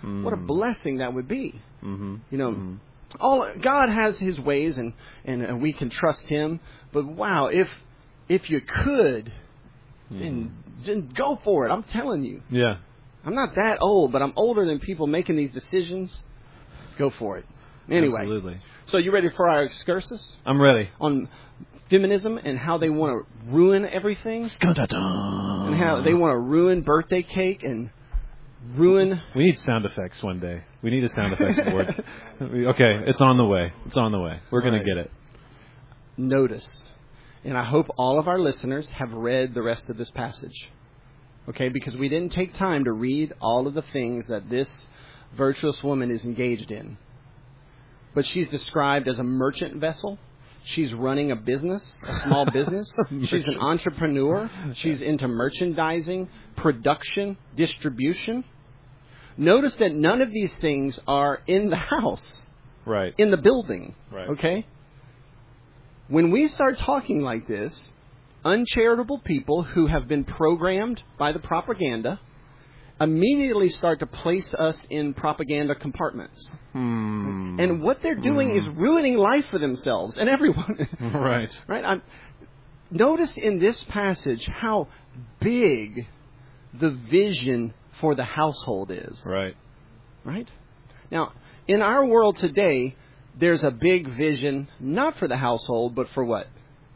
Mm. What a blessing that would be. Mm-hmm. You know, mm-hmm. all God has His ways, and, and and we can trust Him. But wow, if if you could, mm-hmm. then, then go for it. I'm telling you. Yeah. I'm not that old, but I'm older than people making these decisions. Go for it. Anyway. Absolutely. So you ready for our excursus? I'm ready. On feminism and how they want to ruin everything. And how they want to ruin birthday cake and ruin... We need sound effects one day. We need a sound effects board. Okay, it's on the way. It's on the way. We're going right. to get it. Notice, and I hope all of our listeners have read the rest of this passage. Okay, because we didn't take time to read all of the things that this virtuous woman is engaged in. But she's described as a merchant vessel. She's running a business, a small business. She's an entrepreneur. She's into merchandising, production, distribution. Notice that none of these things are in the house, right? In the building, right? Okay? When we start talking like this, uncharitable people who have been programmed by the propaganda immediately start to place us in propaganda compartments. Hmm. And what they're doing hmm. is ruining life for themselves and everyone. Right. Right? I'm, notice in this passage how big the vision for the household is. Right. Right? Now, in our world today, there's a big vision, not for the household, but for what?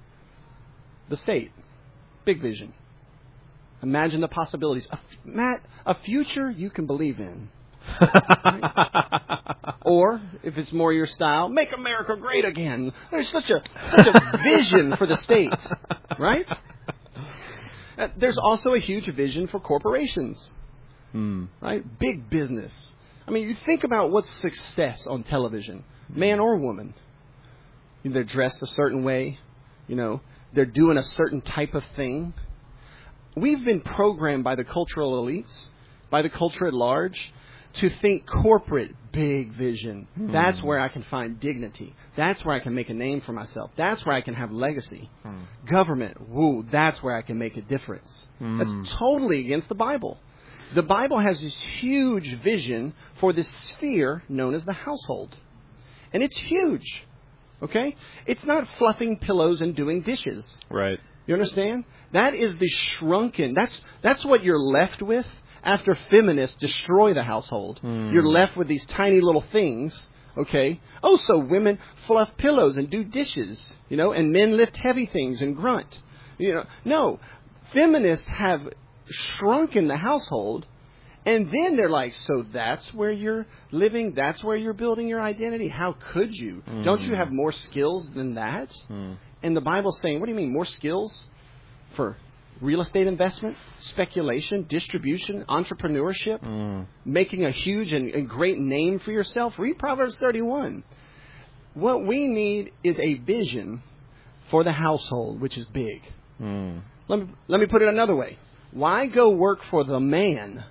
The state. Big vision. Imagine the possibilities. A, Matt, a future you can believe in. Right? Or, if it's more your style, make America great again. There's such a such a vision for the state. Right? Uh, there's also a huge vision for corporations. Hmm. Right? Big business. I mean, you think about what's success on television, man or woman. They're dressed a certain way, you know, they're doing a certain type of thing. We've been programmed by the cultural elites, by the culture at large, to think corporate, big vision. Hmm. That's where I can find dignity. That's where I can make a name for myself. That's where I can have legacy. Hmm. Government, woo, that's where I can make a difference. Hmm. That's totally against the Bible. The Bible has this huge vision for this sphere known as the household. And it's huge. Okay? It's not fluffing pillows and doing dishes. Right. You understand? That is the shrunken. That's that's what you're left with after feminists destroy the household. Mm. You're left with these tiny little things. Okay? Oh, so women fluff pillows and do dishes, you know, and men lift heavy things and grunt. You know, no. Feminists have shrunken the household, and then they're like, so that's where you're living? That's where you're building your identity? How could you? Mm. Don't you have more skills than that? Mm. And the Bible's saying, what do you mean, more skills for real estate investment, speculation, distribution, entrepreneurship, mm. making a huge and, and great name for yourself? Read Proverbs thirty-one. What we need is a vision for the household, which is big. Mm. Let me, let me put it another way. Why go work for the man,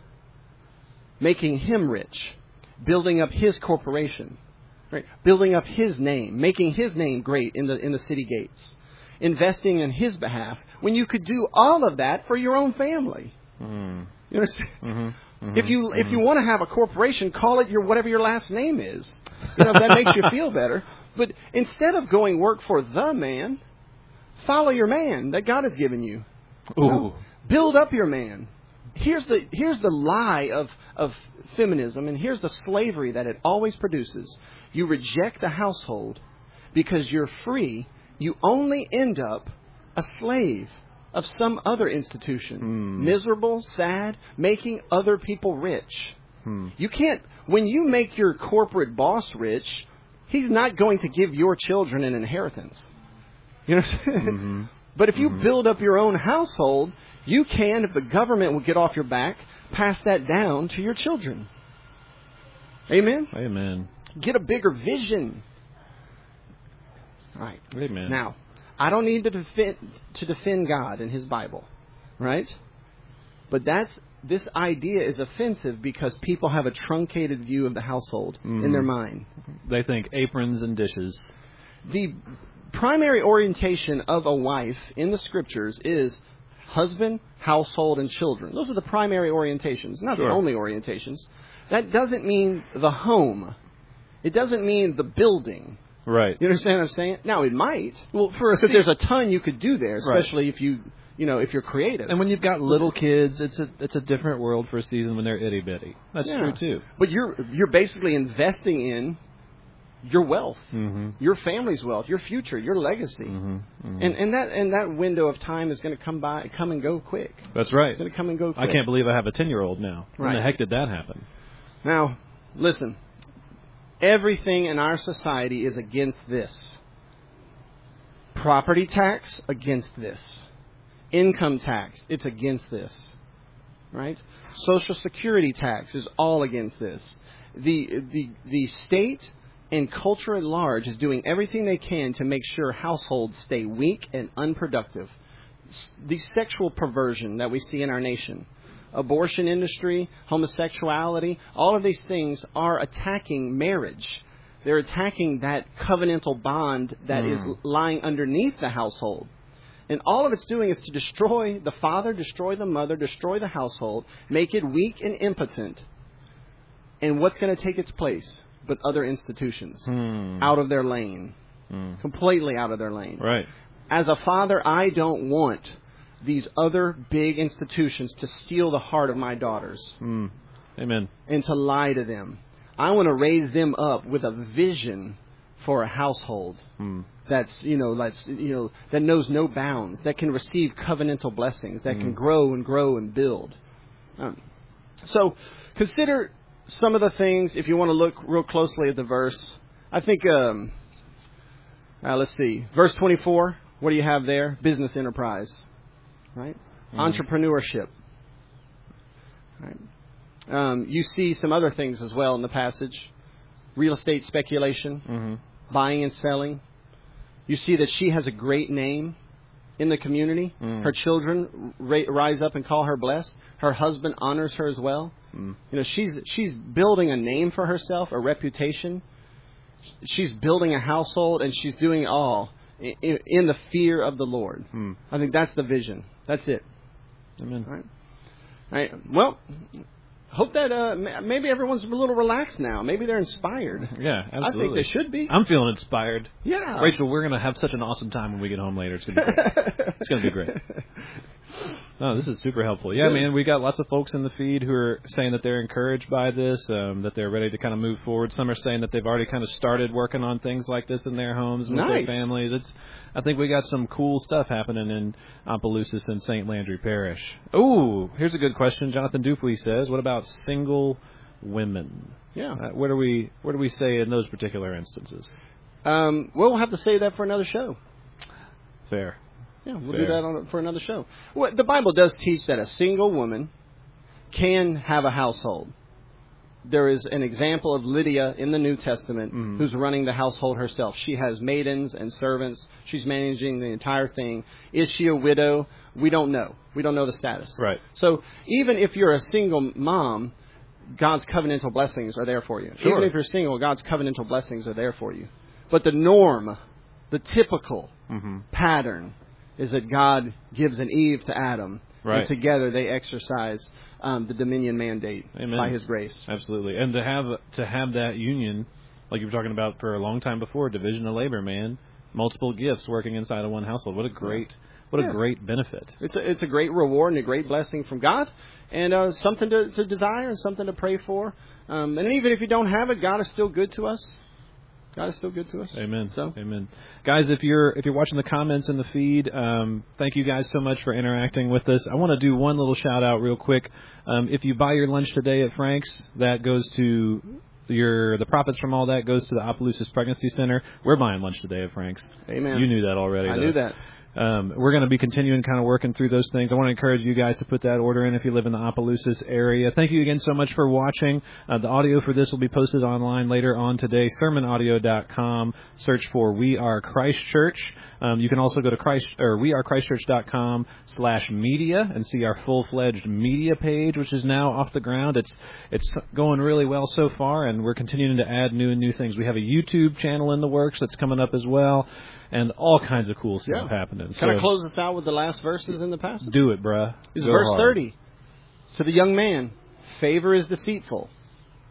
making him rich, building up his corporation, right? Building up his name, making his name great in the in the city gates, investing in his behalf, when you could do all of that for your own family? Mm. You understand? Mm-hmm. Mm-hmm. If you mm-hmm. if you want to have a corporation, call it your whatever your last name is. You know, if that makes you feel better. But instead of going work for the man, follow your man that God has given you. Ooh. You know? Build up your man. Here's the here's the lie of, of feminism, and here's the slavery that it always produces. You reject the household because you're free. You only end up a slave of some other institution. Mm. Miserable, sad, making other people rich. Mm. You can't, when you make your corporate boss rich, he's not going to give your children an inheritance. You know what I'm saying? Mm-hmm. But if you mm-hmm. build up your own household, you can, if the government will get off your back, pass that down to your children. Amen? Amen. Get a bigger vision. All right. Amen. Now, I don't need to defend, to defend God and His Bible, right? But that's this idea is offensive because people have a truncated view of the household mm. in their mind. They think aprons and dishes. The primary orientation of a wife in the Scriptures is husband, household, and children. Those are the primary orientations, not sure. the only orientations. that doesn't mean the home. It doesn't mean the building. Right. You understand what I'm saying? Now, it might. Well, for Because there's a ton you could do there, especially right. if you, you know, if you're creative. And when you've got little kids, it's a it's a different world for a season when they're itty bitty. That's yeah. true too. But you're you're basically investing in your wealth, mm-hmm. your family's wealth, your future, your legacy, mm-hmm. Mm-hmm. and and that and that window of time is going to come by, come and go quick. That's right. It's going to come and go quick. I can't believe I have a ten-year-old now. When right. the heck did that happen? Now, listen. Everything in our society is against this. Property tax, against this. Income tax, it's against this. Right? Social Security tax is all against this. The the the state and culture at large is doing everything they can to make sure households stay weak and unproductive. The sexual perversion that we see in our nation, abortion industry, homosexuality, all of these things are attacking marriage. They're attacking that covenantal bond that mm. is lying underneath the household. And all of it's doing is to destroy the father, destroy the mother, destroy the household, make it weak and impotent. And what's going to take its place? But other institutions mm. out of their lane, mm. completely out of their lane. Right. As a father, I don't want these other big institutions to steal the heart of my daughters. Mm. Amen. And to lie to them. I want to raise them up with a vision for a household mm. that's, you know, that's, you know, that knows no bounds, that can receive covenantal blessings, that mm. can grow and grow and build. Um, so consider some of the things, if you want to look real closely at the verse. I think, um, uh, let's see, verse twenty-four, what do you have there? Business enterprise. Right? Mm-hmm. Entrepreneurship. Right? Um, you see some other things as well in the passage. Real estate speculation, mm-hmm. buying and selling. You see that she has a great name in the community. Mm. Her children ra- rise up and call her blessed. Her husband honors her as well. Mm. You know, she's she's building a name for herself, a reputation. She's building a household, and she's doing it all in, in the fear of the Lord. Mm. I think that's the vision. That's it. Amen. All right. All right. Well, hope that uh, maybe everyone's a little relaxed now. Maybe they're inspired. Yeah, absolutely. I think they should be. I'm feeling inspired. Yeah. Rachel, we're going to have such an awesome time when we get home later. It's going to be great. It's going to be great. Oh, this is super helpful. Yeah, man, we got lots of folks in the feed who are saying that they're encouraged by this, um, that they're ready to kind of move forward. Some are saying that they've already kind of started working on things like this in their homes with nice. their families. It's, I think we got some cool stuff happening in Opelousas and Saint Landry Parish. Ooh, here's a good question. Jonathan Dupuy says, what about single women? Yeah. Uh, what do we what do we say in those particular instances? Um, we'll have to save that for another show. Fair. Yeah, we'll Fair. do that on, for another show. Well, the Bible does teach that a single woman can have a household. There is an example of Lydia in the New Testament mm. who's running the household herself. She has maidens and servants. She's managing the entire thing. Is she a widow? We don't know. We don't know the status. Right. So even if you're a single mom, God's covenantal blessings are there for you. Sure. Even if you're single, God's covenantal blessings are there for you. But the norm, the typical mm-hmm. pattern is that God gives an Eve to Adam. Right. And together they exercise um, the dominion mandate Amen. by His grace. Absolutely. And to have to have that union, like you were talking about for a long time before, division of labor, man, multiple gifts working inside of one household. What a great, what yeah. a great benefit. It's a, it's a great reward and a great blessing from God, and uh, something to, to desire and something to pray for. Um, and even if you don't have it, God is still good to us. God is still good to us. Amen. So, Amen. Guys, if you're if you're watching the comments in the feed, um, thank you guys so much for interacting with us. I want to do one little shout out real quick. Um, if you buy your lunch today at Frank's, that goes to your the profits from all that goes to the Opelousas Pregnancy Center. We're buying lunch today at Frank's. Amen. You knew that already. I though. knew that. Um, we're going to be continuing kind of working through those things. I want to encourage you guys to put that order in if you live in the Opelousas area. Thank you again so much for watching. Uh, the audio for this will be posted online later on today. sermon audio dot com. Search for We Are Christ Church. Um, you can also go to Christ or we are christ church dot com slash media and see our full-fledged media page, which is now off the ground. It's it's going really well so far, and we're continuing to add new and new things. We have a YouTube channel in the works that's coming up as well. And all kinds of cool stuff yeah. happening. Can so, I close this out with the last verses in the passage? Do it, bruh. This is Go verse hard. thirty. To the young man, favor is deceitful,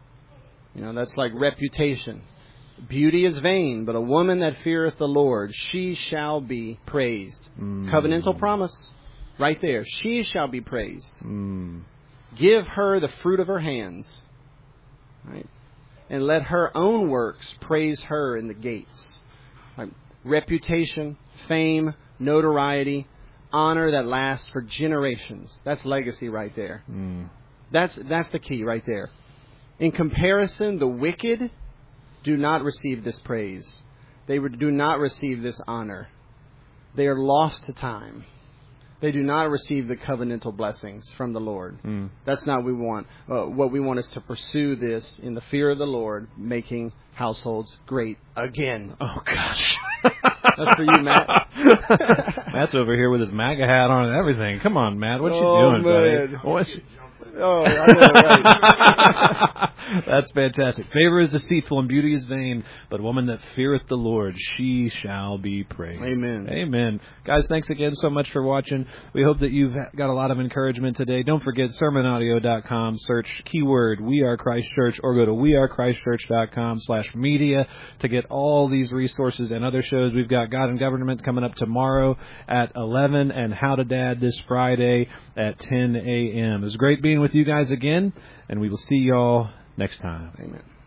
You know, that's like reputation. Beauty is vain, but a woman that feareth the Lord, she shall be praised. Mm. Covenantal promise, right there. She shall be praised. Mm. Give her the fruit of her hands, right? And let her own works praise her in the gates. Right? Reputation, fame, notoriety, honor that lasts for generations. That's legacy right there. Mm. That's that's the key right there. In comparison, the wicked do not receive this praise. They do not receive this honor. They are lost to time. They do not receive the covenantal blessings from the Lord. Mm. That's not what we want. Uh, what we want is to pursue this in the fear of the Lord, making households great again. Oh, gosh. That's for you, Matt. Matt's over here with his MAGA hat on and everything. Come on, Matt. What you oh, doing, man. buddy? What you... Oh, I know, right. That's fantastic. Favor is deceitful and beauty is vain, but woman that feareth the Lord, she shall be praised. Amen. Amen. Guys, thanks again so much for watching. We hope that you've got a lot of encouragement today. Don't forget sermon audio dot com, search keyword We Are Christ Church, or go to we are christ church dot com slash media to get all these resources and other shows. We've got God and Government coming up tomorrow at eleven and How to Dad this Friday at ten a.m. It was great being with you guys again, and we will see y'all next time. Amen.